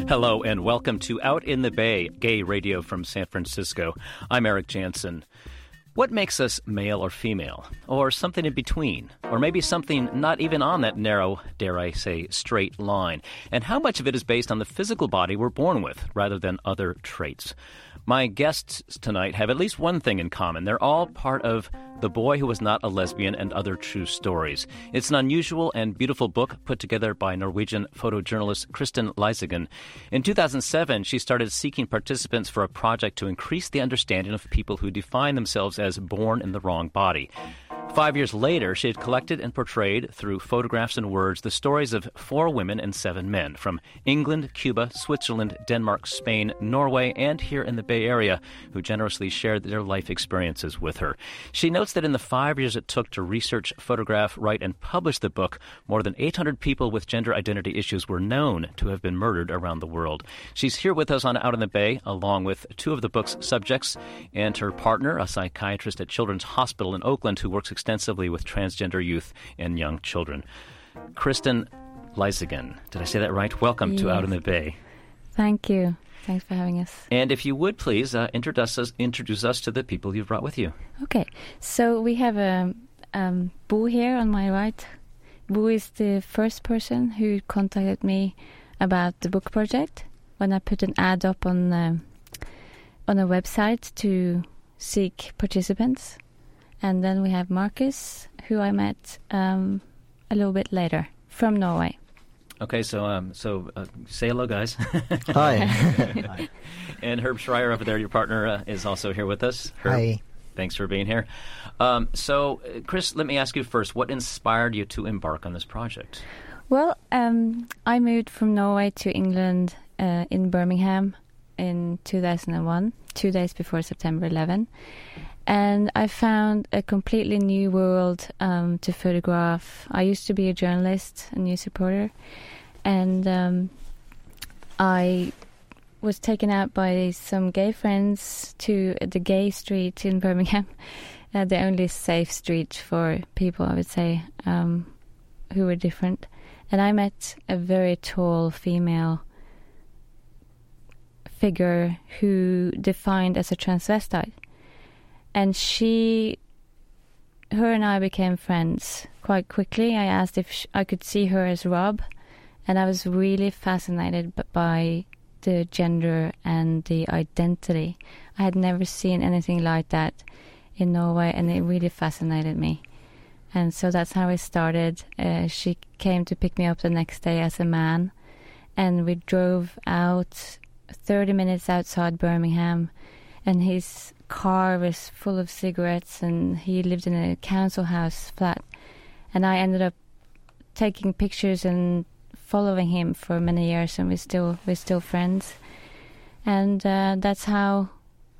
Hello and welcome to Out in the Bay, gay radio from San Francisco. I'm Eric Jansen. What makes us male or female? Or something in between? Or maybe something not even on that narrow, dare I say, straight line? And how much of it is based on the physical body we're born with rather than other traits? My guests tonight have at least one thing in common. They're all part of The Boy Who Was Not a Lesbian and Other True Stories. It's an unusual and beautiful book put together by Norwegian photojournalist Kristin Leisingen. In 2007, she started seeking participants for a project to increase the understanding of people who define themselves as born in the wrong body. 5 years later, she had collected and portrayed, through photographs and words, the stories of 4 women and 7 men from England, Cuba, Switzerland, Denmark, Spain, Norway, and here in the Bay Area, who generously shared their life experiences with her. She notes that in the 5 years it took to research, photograph, write, and publish the book, more than 800 people with gender identity issues were known to have been murdered around the world. She's here with us on Out in the Bay, along with 2 of the book's subjects, and her partner, a psychiatrist at Children's Hospital in Oakland who works extensively with transgender youth and young children. Kristin Leisingen, did I say that right? Welcome to Out in the Bay. Thank you. Thanks for having us. And if you would please introduce us to the people you've brought with you. Okay, so we have Bo here on my right. Bo is the first person who contacted me about the book project when I put an ad up on a website to seek participants. And then we have Marcus, who I met a little bit later, from Norway. Okay, so say hello, guys. Hi. Hi. And Herb Schreier over there, your partner, is also here with us. Herb, hi. Thanks for being here. So, Chris, let me ask you first, what inspired you to embark on this project? Well, I moved from Norway to England in Birmingham in 2001, 2 days before September 11. And I found a completely new world to photograph. I used to be a journalist, a news reporter, and I was taken out by some gay friends to the gay street in Birmingham, the only safe street for people, I would say, who were different. And I met a very tall female figure who defined as a transvestite. And her and I became friends quite quickly. I asked if I could see her as Rob, and I was really fascinated by the gender and the identity. I had never seen anything like that in Norway, and it really fascinated me. And so that's how it started. She came to pick me up the next day as a man, and we drove out 30 minutes outside Birmingham, and his car was full of cigarettes, and he lived in a council house flat. And I ended up taking pictures and following him for many years, and we're still friends. And that's how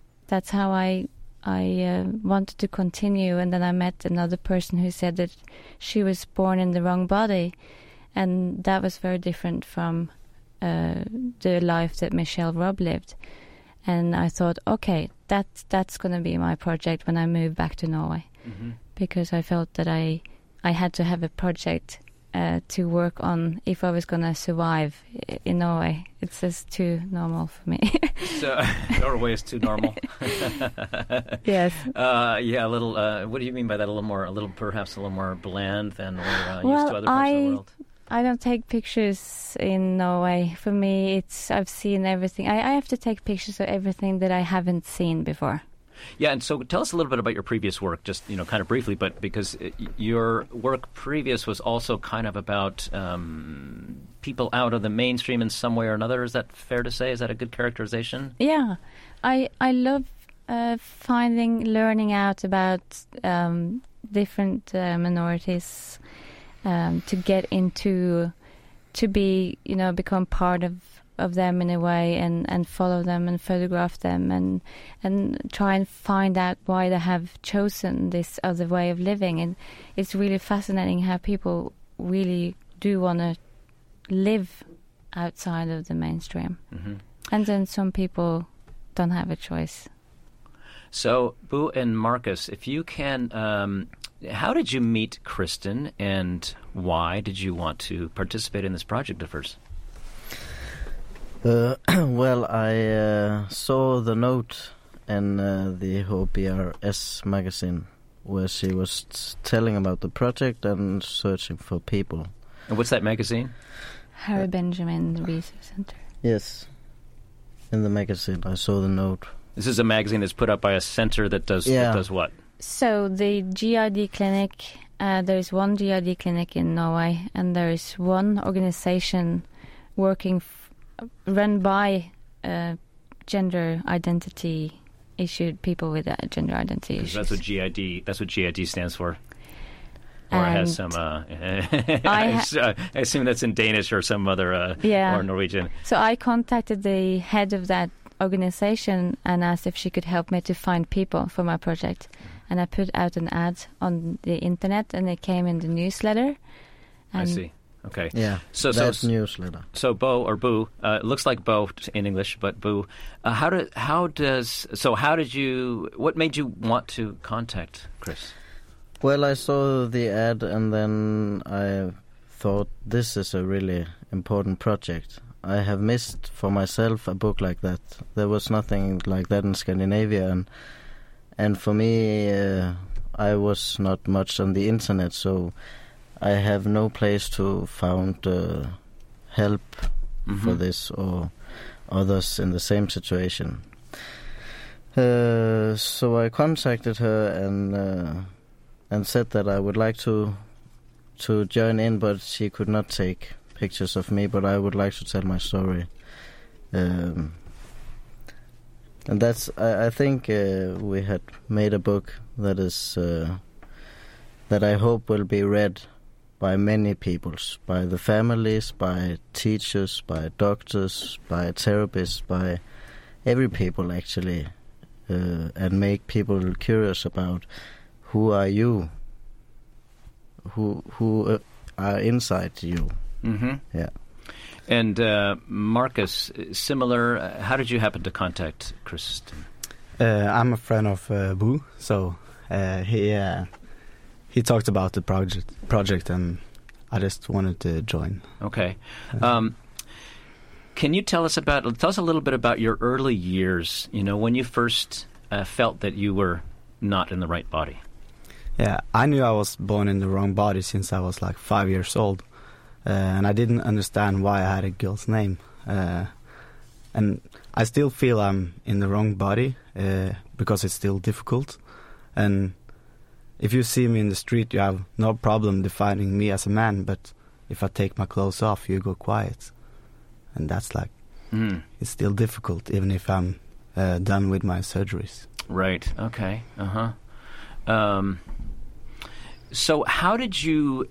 I wanted to continue. And then I met another person who said that she was born in the wrong body, and that was very different from the life that Michelle Robb lived. And I thought, okay, that's going to be my project when I move back to Norway, because I felt that I had to have a project to work on if I was going to survive in Norway. It's just too normal for me. So Norway is too normal. Yes. Yeah, a little. What do you mean by that? Perhaps a little more bland than we're used to other parts of the world. I don't take pictures in Norway. For me, I've seen everything. I have to take pictures of everything that I haven't seen before. Yeah, and so tell us a little bit about your previous work, just kind of briefly, but because your work previous was also kind of about people out of the mainstream in some way or another. Is that fair to say? Is that a good characterization? Yeah, I love learning out about different minorities. To get into, to be, become part of them in a way, and follow them and photograph them and try and find out why they have chosen this other way of living. And it's really fascinating how people really do want to live outside of the mainstream. Mm-hmm. And then some people don't have a choice. So, Bo and Marcus, if you can, how did you meet Kristin, and why did you want to participate in this project at first? Well, I saw the note in the HBRS magazine where she was telling about the project and searching for people. And what's that magazine? Harry Benjamin Research Center. Yes. In the magazine, I saw the note. This is a magazine that's put up by a center that does what? So the GID clinic, there's one GID clinic in Norway, and there's one organization working, run by gender identity issued people with gender identity issues. That's what GID stands for. Or it has some, I assume that's in Danish or some other, or Norwegian. So I contacted the head of that organization and asked if she could help me to find people for my project. And I put out an ad on the internet, and it came in the newsletter. I see. Okay. Yeah, so newsletter. So Bo, or Boo, it looks like Bo in English, but Boo. What made you want to contact Chris? Well, I saw the ad, and then I thought this is a really important project. I have missed for myself a book like that. There was nothing like that in Scandinavia, and for me, I was not much on the internet, so I have no place to find help for this or others in the same situation. So I contacted her and said that I would like to join in, but she could not take pictures of me, but I would like to tell my story. And that's, I think we had made a book that is, that I hope will be read by many peoples, by the families, by teachers, by doctors, by therapists, by every people actually, and make people curious about who are you, who are inside you. Mm-hmm. Yeah. And Marcus, similar. How did you happen to contact Kristen? I'm a friend of Boo, so he talked about the project, and I just wanted to join. Okay. Can you tell us a little bit about your early years? You know, when you first felt that you were not in the right body. Yeah, I knew I was born in the wrong body since I was like 5 years old, and I didn't understand why I had a girl's name. And I still feel I'm in the wrong body because it's still difficult. And if you see me in the street, you have no problem defining me as a man, but if I take my clothes off, you go quiet. And that's like, it's still difficult, even if I'm done with my surgeries. Right, okay, so how did you,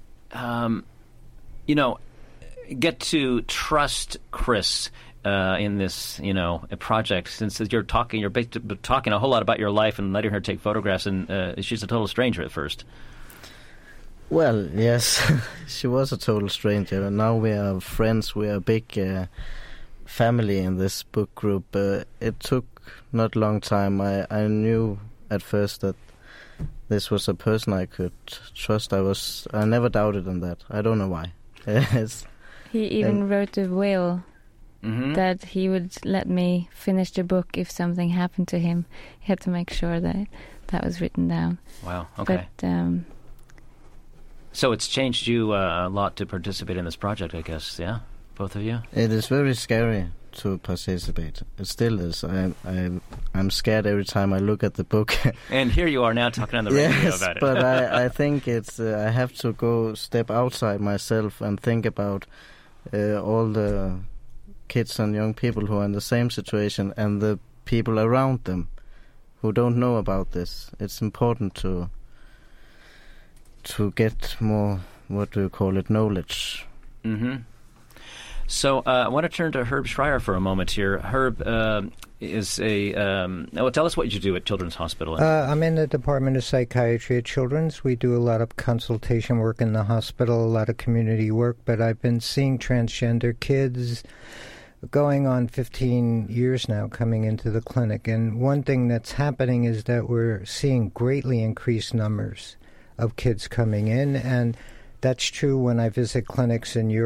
get to trust Chris in this, a project? Since you're talking a whole lot about your life and letting her take photographs, and she's a total stranger at first. Well, yes, she was a total stranger, and now we are friends. We are a big family in this book group. It took not a long time. I knew at first that this was a person I could trust. I never doubted in that. I don't know why. He even wrote a will that he would let me finish the book if something happened to him. He had to make sure that was written down. Wow, okay. But, So it's changed you a lot to participate in this project, I guess, yeah? Both of you? It is very scary to participate. It still is. I'm scared every time I look at the book. And here you are now talking on the radio about it. But I think it's I have to step outside myself and think about all the kids and young people who are in the same situation and the people around them who don't know about this. It's important to get more, what do you call it, knowledge. Mm-hmm. So I want to turn to Herb Schreier for a moment here. Herb is a... tell us what you do at Children's Hospital. I'm in the Department of Psychiatry at Children's. We do a lot of consultation work in the hospital, a lot of community work, but I've been seeing transgender kids going on 15 years now coming into the clinic. And one thing that's happening is that we're seeing greatly increased numbers of kids coming in, and that's true when I visit clinics in Europe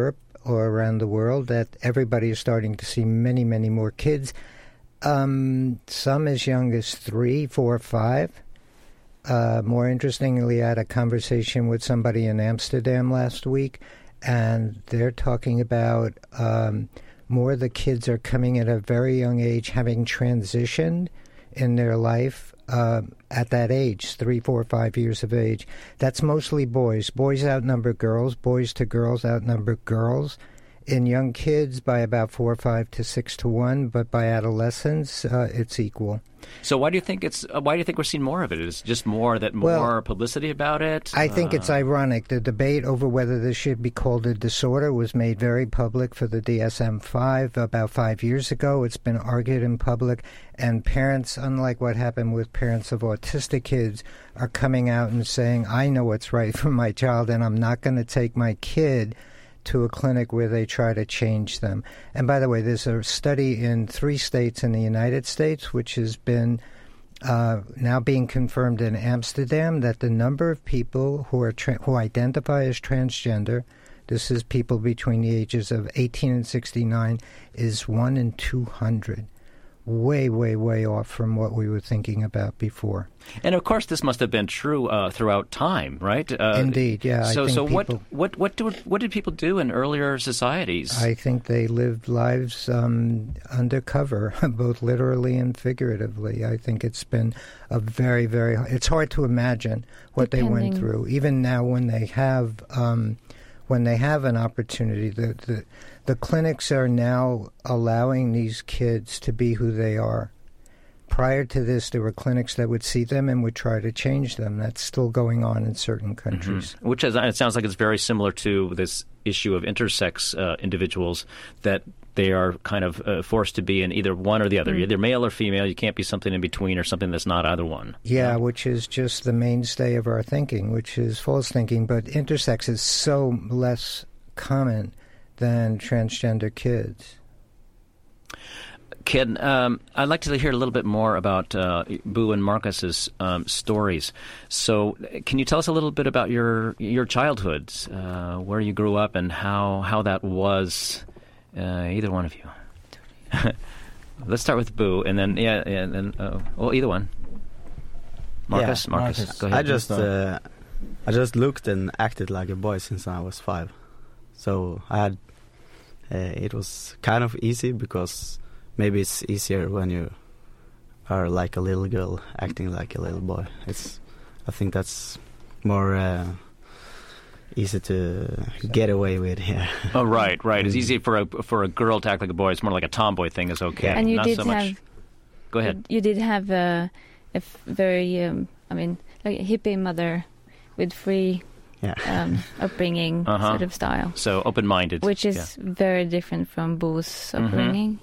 or around the world that everybody is starting to see many, many more kids. Some as young as 3, 4, 5. More interestingly, I had a conversation with somebody in Amsterdam last week, and they're talking about more of the kids are coming at a very young age, having transitioned in their life at that age, 3, 4, 5 years of age. That's mostly boys. Boys outnumber girls. Boys to girls outnumber girls. In young kids, by about 4, 5 to 6 to 1, but by adolescents, it's equal. So why do you think we're seeing more of it? Is it just more publicity about it? I think it's ironic. The debate over whether this should be called a disorder was made very public for the DSM-5 about 5 years ago. It's been argued in public, and parents, unlike what happened with parents of autistic kids, are coming out and saying, I know what's right for my child, and I'm not going to take my kid to a clinic where they try to change them. And by the way, there's a study in 3 states in the United States, which has been now being confirmed in Amsterdam, that the number of people who identify as transgender, this is people between the ages of 18 and 69, is 1 in 200. Way, way, way off from what we were thinking about before. And of course, this must have been true throughout time, right? Indeed, yeah. So what did people do in earlier societies? I think they lived lives undercover, both literally and figuratively. I think it's been a very, very. It's hard to imagine what they went through. Even now, when they have an opportunity, the clinics are now allowing these kids to be who they are. Prior to this, there were clinics that would see them and would try to change them. That's still going on in certain countries. Mm-hmm. Which it sounds like it's very similar to this issue of intersex individuals, that they are kind of forced to be in either one or the other. Either male or female. You can't be something in between or something that's not either one. Yeah, which is just the mainstay of our thinking, which is false thinking. But intersex is so less common than transgender kids. Ken, I'd like to hear a little bit more about Boo and Marcus's stories. So, can you tell us a little bit about your childhoods, where you grew up, and how that was? Either one of you. Let's start with Boo, and then either one. Marcus, go ahead. I just looked and acted like a boy since I was 5. So I had. It was kind of easy because maybe it's easier when you are like a little girl acting like a little boy. I think that's more easy to get away with. Yeah. Oh, right. It's easy for a girl to act like a boy. It's more like a tomboy thing is okay. And you not did so have. Much. Go ahead. You did have a very, like a hippie mother with free. Upbringing sort of style. So open-minded. Which is very different from Boo's upbringing.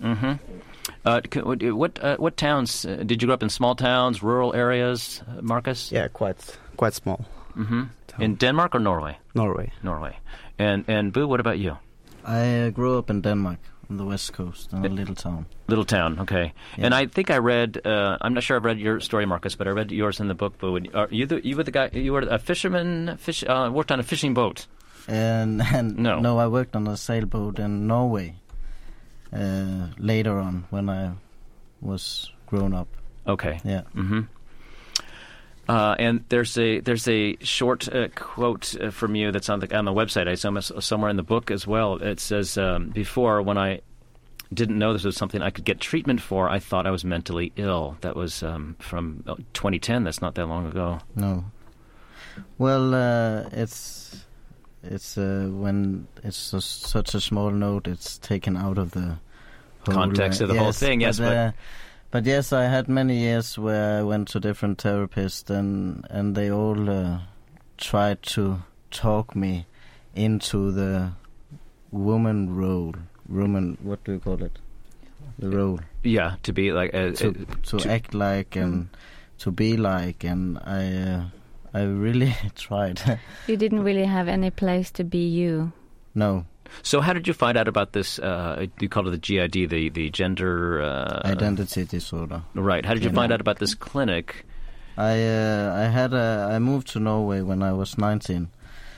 What towns? Did you grow up in small towns, rural areas, Marcus? Yeah, quite small. Mm-hmm. In Denmark or Norway? Norway. And Boo, what about you? I grew up in Denmark, on the west coast, in a little town. Little town, okay. Yeah. And I think I read, I'm not sure I've read your story, Marcus, but I read yours in the book. Boo. You were the guy, you were a fisherman, worked on a fishing boat. No, I worked on a sailboat in Norway later on when I was grown up. Okay. Yeah. Mm-hmm. And there's a short quote from you that's on the website. I saw somewhere in the book as well. It says, "Before, when I didn't know this was something I could get treatment for, I thought I was mentally ill." That was from 2010. That's not that long ago. No. Well, it's when it's such a small note, it's taken out of the whole, context of the whole thing. Yes, but yes, I had many years where I went to different therapists, and they all tried to talk me into the woman role. What do you call it? The role. Yeah, to be like to act like and to be like, and I really tried. You didn't really have any place to be you. No. So how did you find out about this, you call it the GID, the gender... identity disorder. Right. How did you find out about this clinic? I moved to Norway when I was 19.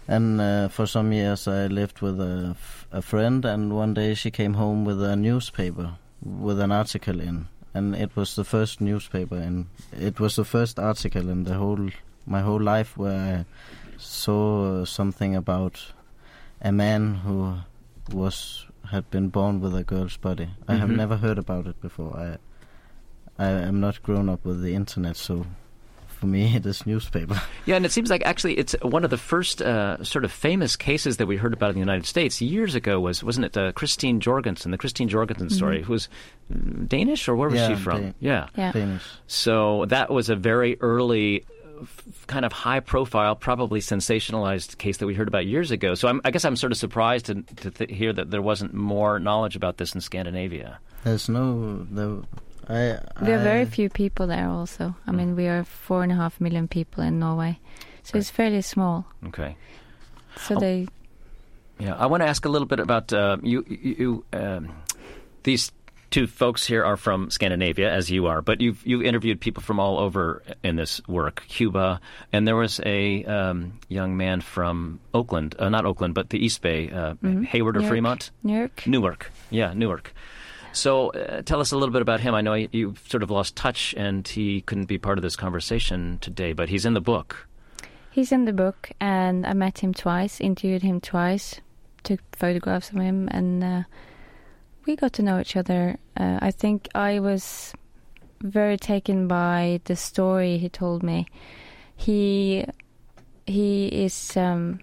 And for some years I lived with a friend, and one day she came home with a newspaper with an article in, and it was the first newspaper, and it was the first article in my whole life where I saw something about a man who had been born with a girl's body. I have never heard about it before. I am not grown up with the internet, so for me it is newspaper. Yeah, and it seems like actually it's one of the first sort of famous cases that we heard about in the United States years ago. Wasn't it Christine Jorgensen, the Christine Jorgensen story, who was Danish, or where was she from? Yeah, Danish. So that was a very early kind of high-profile, probably sensationalized case that we heard about years ago. So I guess I'm sort of surprised to hear that there wasn't more knowledge about this in Scandinavia. There's there are very few people there also. I mean, we are 4.5 million people in Norway, so it's fairly small. Okay. So Yeah, I want to ask a little bit about you. These two folks here are from Scandinavia, as you are, but you've interviewed people from all over in this work, Cuba, and there was a young man from Oakland, not Oakland, but the East Bay, Hayward or Newark. Fremont? Newark. Yeah, Newark. So tell us a little bit about him. I know you sort of lost touch and he couldn't be part of this conversation today, but he's in the book. He's in the book, and I met him twice, interviewed him twice, took photographs of him, and we got to know each other. I think I was very taken by the story he told me. He is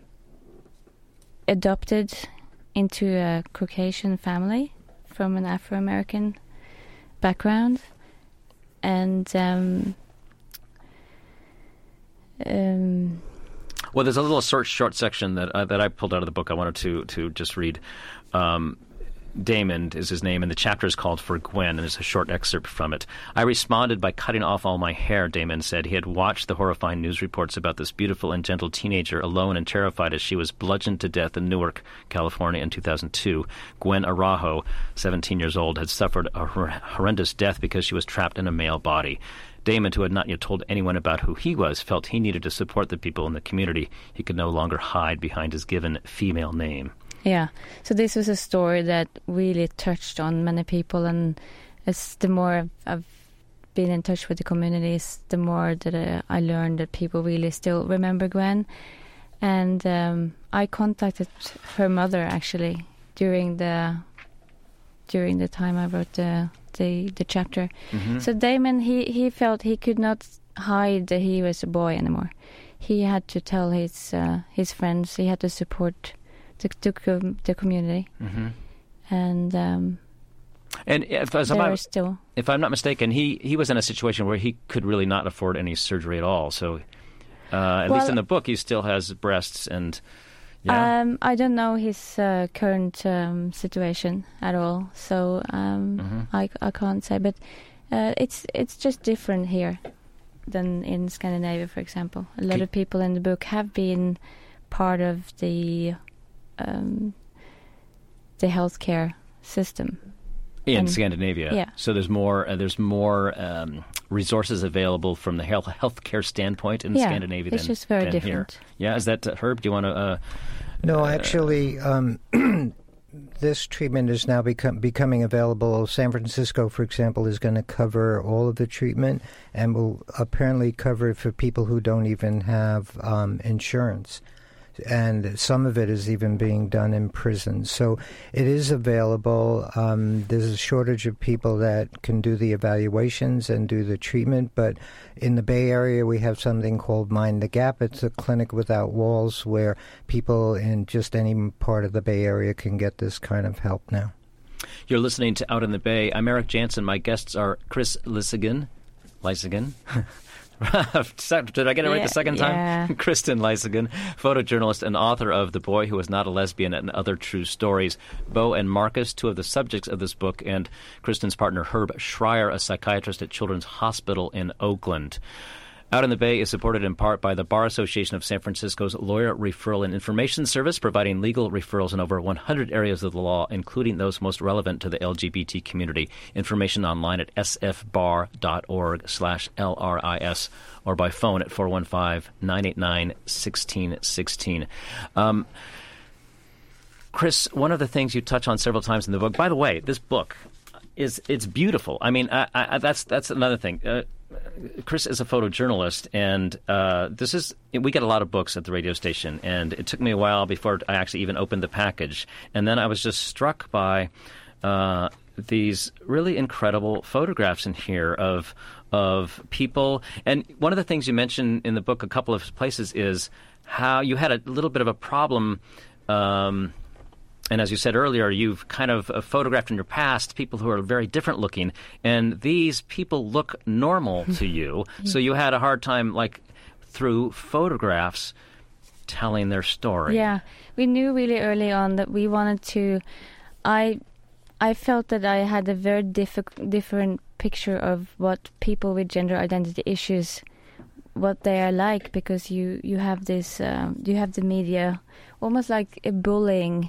adopted into a Caucasian family from an Afro-American background, and well, there's a little short section that I pulled out of the book I wanted to just read. Damon is his name, and the chapter is called For Gwen, and there's a short excerpt from it. I responded by cutting off all my hair, Damon said. He had watched the horrifying news reports about this beautiful and gentle teenager alone and terrified as she was bludgeoned to death in Newark, California in 2002. Gwen Araujo, 17 years old, had suffered a horrendous death because she was trapped in a male body. Damon, who had not yet told anyone about who he was, felt he needed to support the people in the community. He could no longer hide behind his given female name. Yeah, so this was a story that really touched on many people, and as the more I've been in touch with the communities, the more that I learned that people really still remember Gwen. And I contacted her mother actually during the time I wrote the chapter. So Damon, he felt he could not hide that he was a boy anymore. He had to tell his friends. He had to support the community, and if I'm not mistaken, he was in a situation where he could really not afford any surgery at all. So, at least in the book, he still has breasts and. Yeah. I don't know his current situation at all, so I can't say. But it's just different here than in Scandinavia, for example. A lot of people in the book have been part of the healthcare system in Scandinavia. Yeah. So there's more resources available from the healthcare standpoint in Scandinavia. It's just very different. Here. Yeah, is that Herb? Do you want to? No, actually, this treatment is now becoming available. San Francisco, for example, is going to cover all of the treatment and will apparently cover it for people who don't even have insurance. And some of it is even being done in prison. So it is available. There's a shortage of people that can do the evaluations and do the treatment. But in the Bay Area, we have something called Mind the Gap. It's a clinic without walls where people in just any part of the Bay Area can get this kind of help now. You're listening to Out in the Bay. I'm Eric Jansen. My guests are Chris Lysigan. Did I get it right the second time? Yeah. Kristen Lysigan, photojournalist and author of The Boy Who Was Not a Lesbian and Other True Stories. Bo and Marcus, two of the subjects of this book, and Kristen's partner Herb Schreier, a psychiatrist at Children's Hospital in Oakland. Out in the Bay is supported in part by the Bar Association of San Francisco's Lawyer Referral and Information Service, providing legal referrals in over 100 areas of the law, including those most relevant to the LGBT community. Information online at sfbar.org/LRIS or by phone at 415-989-1616. Chris, one of the things you touch on several times in the book, by the way, this book, it's beautiful. I mean, that's another thing. Chris is a photojournalist, and we get a lot of books at the radio station, and it took me a while before I actually even opened the package. And then I was just struck by these really incredible photographs in here of people. And one of the things you mentioned in the book a couple of places is how you had a little bit of a problem. And as you said earlier, you've kind of photographed in your past people who are very different looking, and these people look normal to you. So you had a hard time, like, through photographs, telling their story. Yeah, we knew really early on that we wanted to. I felt that I had a very different picture of what people with gender identity issues, what they are like, because you have this, you have the media, almost like a bullying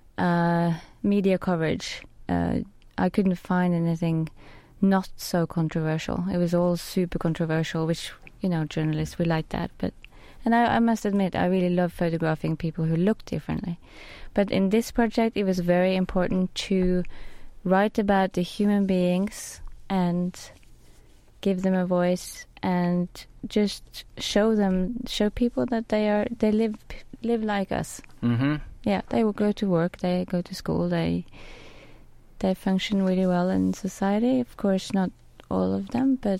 media coverage. I couldn't find anything not so controversial. It was all super controversial, which, journalists, we like that. And I must admit, I really love photographing people who look differently. But in this project, it was very important to write about the human beings and give them a voice and just show people that they live like us. Mm-hmm. Yeah, they will go to work, they go to school, they function really well in society. Of course, not all of them, but...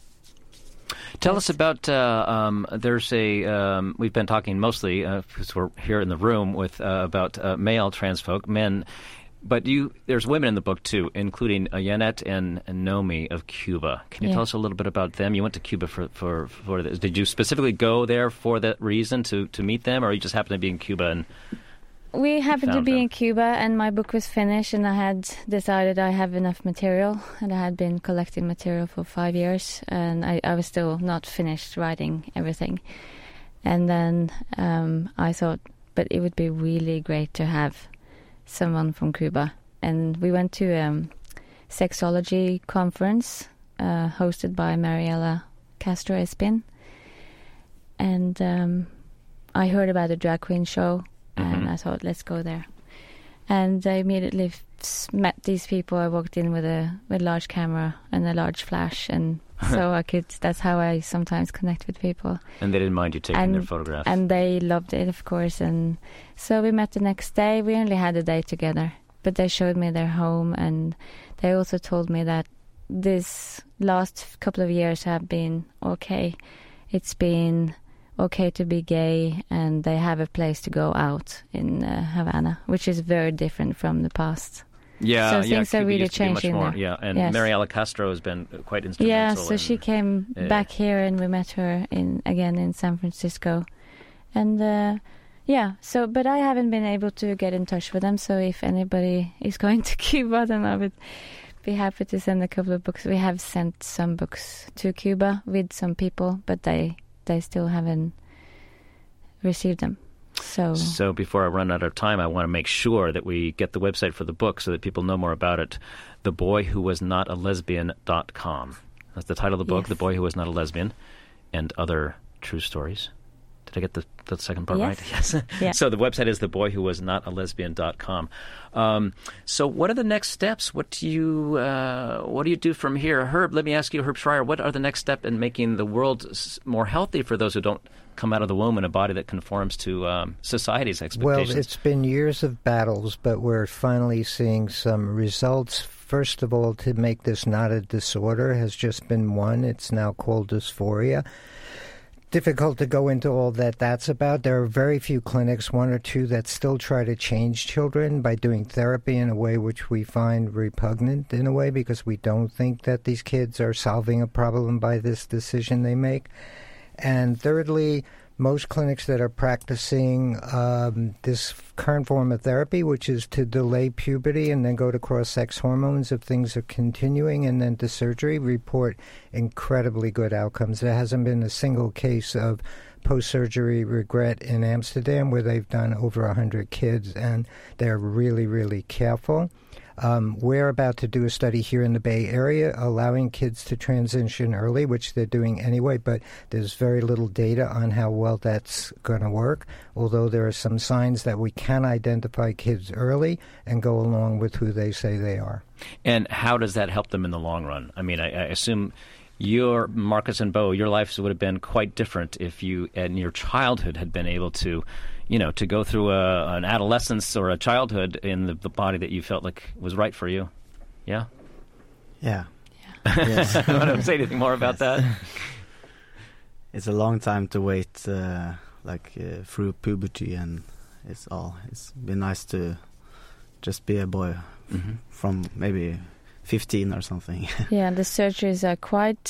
Tell us about, there's we've been talking mostly, because we're here in the room, about male trans folk, men, but there's women in the book too, including Janet and Nomi of Cuba. Can you tell us a little bit about them? You went to Cuba for this. Did you specifically go there for that reason, to meet them, or you just happened to be in Cuba and... We happened to be in Cuba, and my book was finished, and I had decided I have enough material, and I had been collecting material for 5 years, and I was still not finished writing everything. And then I thought, but it would be really great to have someone from Cuba. And we went to a sexology conference hosted by Mariela Castro Espin, and I heard about the drag queen show. And I thought, let's go there. And I immediately met these people. I walked in with a large camera and a large flash, and so that's how I sometimes connect with people. And they didn't mind you taking their photographs. And they loved it, of course. And so we met the next day. We only had a day together, but they showed me their home, and they also told me that this last couple of years have been okay. It's been okay to be gay, and they have a place to go out in Havana, which is very different from the past. Yeah, so things are really changing more, there. Yeah, and yes. Mariela Castro has been quite instrumental. Yeah, so she came back here, and we met her again in San Francisco, and but I haven't been able to get in touch with them. So if anybody is going to Cuba, then I would be happy to send a couple of books. We have sent some books to Cuba with some people, but they still haven't received them. So before I run out of time, I want to make sure that we get the website for the book so that people know more about it. TheBoyWhoWasNotALesbian.com. That's the title of the book, yes. The Boy Who Was Not a Lesbian, and Other True Stories. Did I get the second part right? Yes. Yeah. So the website is TheBoyWhoWasNotALesbian.com. So what are the next steps? What do you do from here? Herb, let me ask you, Herb Schreier, what are the next steps in making the world more healthy for those who don't come out of the womb in a body that conforms to society's expectations? Well, it's been years of battles, but we're finally seeing some results. First of all, to make this not a disorder has just been one. It's now called dysphoria. Difficult to go into all that's about. There are very few clinics, one or two, that still try to change children by doing therapy in a way which we find repugnant in a way, because we don't think that these kids are solving a problem by this decision they make. And thirdly, most clinics that are practicing this current form of therapy, which is to delay puberty and then go to cross-sex hormones if things are continuing, and then to surgery, report incredibly good outcomes. There hasn't been a single case of post-surgery regret in Amsterdam, where they've done over 100 kids, and they're really, really careful. We're about to do a study here in the Bay Area allowing kids to transition early, which they're doing anyway, but there's very little data on how well that's going to work, although there are some signs that we can identify kids early and go along with who they say they are. And how does that help them in the long run? I mean, I assume Marcus and Bo, your lives would have been quite different if you, in your childhood, had been able to, to go through an adolescence or a childhood in the body that you felt like was right for you. Yeah? Yeah. Yes. I don't want to say anything more about that. It's a long time to wait, through puberty, and it's been nice to just be a boy from maybe 15 or something. Yeah, the surgeries are quite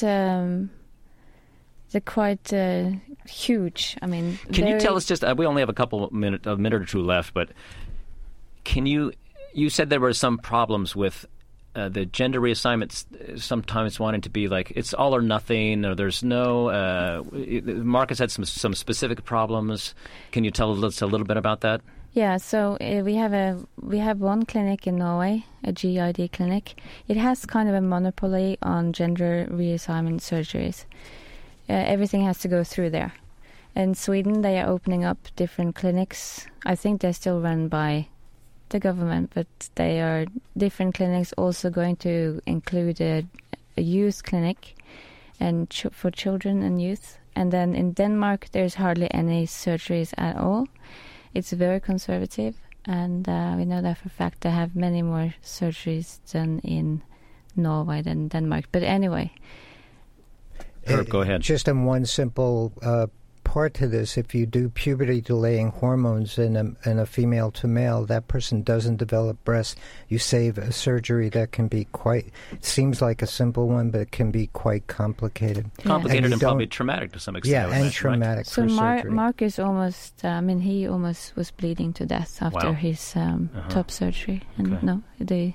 huge. I mean, can you tell us just? We only have a minute or two left, but can you? You said there were some problems with the gender reassignments. Sometimes wanting to be like it's all or nothing, or there's no. Marcus had some specific problems. Can you tell us a little bit about that? Yeah, so we have one clinic in Norway, a GID clinic. It has kind of a monopoly on gender reassignment surgeries. Everything has to go through there. In Sweden, they are opening up different clinics. I think they're still run by the government, but they are different clinics also going to include a youth clinic and for children and youth. And then in Denmark, there's hardly any surgeries at all. It's very conservative, and we know that for a fact they have many more surgeries than in Norway than Denmark. But anyway. Herb, go ahead. Just in one simple part to this, if you do puberty-delaying hormones in a female to male, that person doesn't develop breasts. You save a surgery that can be seems like a simple one, but it can be quite complicated. Complicated and probably traumatic to some extent. Yeah, and traumatic for surgery. So Mark is almost, he almost was bleeding to death after his top surgery. And No.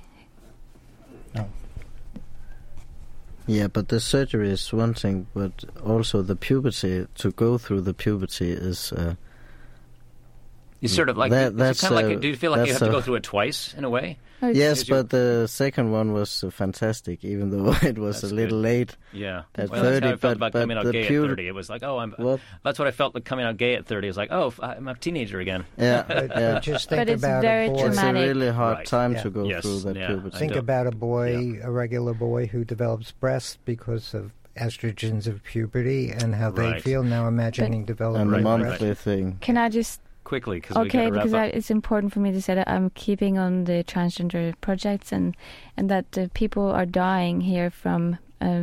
Yeah, but the surgery is one thing, but also the puberty, to go through the puberty is... you sort of like, do you feel like you have to go through it twice, in a way? Yes, but the second one was fantastic, even though it was a little late. Yeah. At 30, that's how I felt about coming out gay at 30. It was like, that's what I felt like coming out gay at 30. It was like, I'm a teenager again. Yeah. Just think it's about very a boy. It's a really hard Right. time to go through that puberty. Think about a boy, a regular boy who develops breasts because of estrogens of puberty and how they feel. Now imagining developing and the breasts. monthly thing. Can I just... Quickly, because we got to wrap because up. it's important for me to say that I'm keeping on the transgender projects and that people are dying here from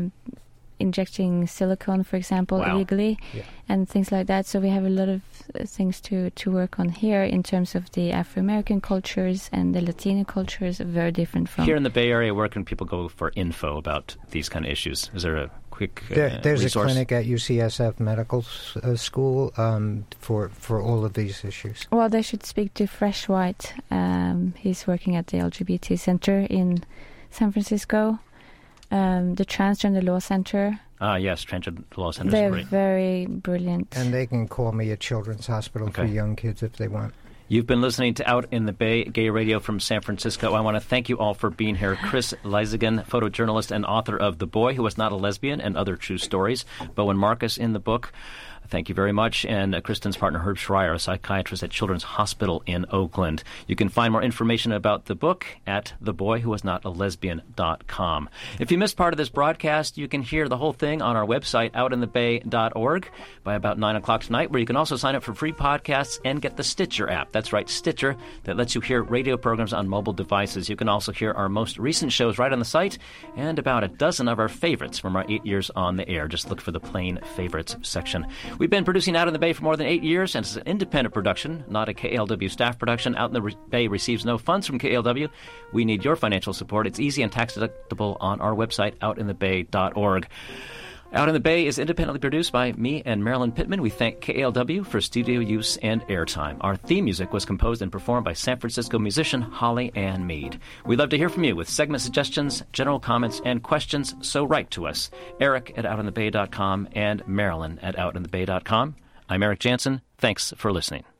injecting silicone, for example, illegally, and things like that. So we have a lot of things to work on here in terms of the Afro-American cultures, and the Latino cultures are very different from... Here in the Bay Area, where can people go for info about these kind of issues? Is there a quick There's resource? a clinic at UCSF Medical School for all of these issues. Well, they should speak to Fresh White. He's working at the LGBT Center in San Francisco. The Transgender Law Center. Yes, Transgender Law Center. They're great. very brilliant. And they can call me at Children's Hospital for young kids if they want. You've been listening to Out in the Bay, Gay Radio from San Francisco. I want to thank you all for being here. Chris Leizigen, photojournalist and author of The Boy Who Was Not a Lesbian and Other True Stories. Bo and Marcus in the book. Thank you very much. And Kristen's partner, Herb Schreier, a psychiatrist at Children's Hospital in Oakland. You can find more information about the book at theboywhowasnotalesbian.com. If you missed part of this broadcast, you can hear the whole thing on our website, outinthebay.org, by about 9 o'clock tonight, where you can also sign up for free podcasts and get the Stitcher app. That's right, Stitcher, that lets you hear radio programs on mobile devices. You can also hear our most recent shows right on the site, and about a dozen of our favorites from our 8 years on the air. Just look for the Plain Favorites section. We've been producing Out in the Bay for more than 8 years, and it's an independent production, not a KLW staff production. Out in the Bay receives no funds from KLW. We need your financial support. It's easy and tax-deductible on our website, outinthebay.org. Out in the Bay is independently produced by me and Marilyn Pittman. We thank KALW for studio use and airtime. Our theme music was composed and performed by San Francisco musician Holly Ann Mead. We'd love to hear from you with segment suggestions, general comments, and questions, so write to us. Eric@outinthebay.com and Marilyn@outinthebay.com. I'm Eric Jansen. Thanks for listening.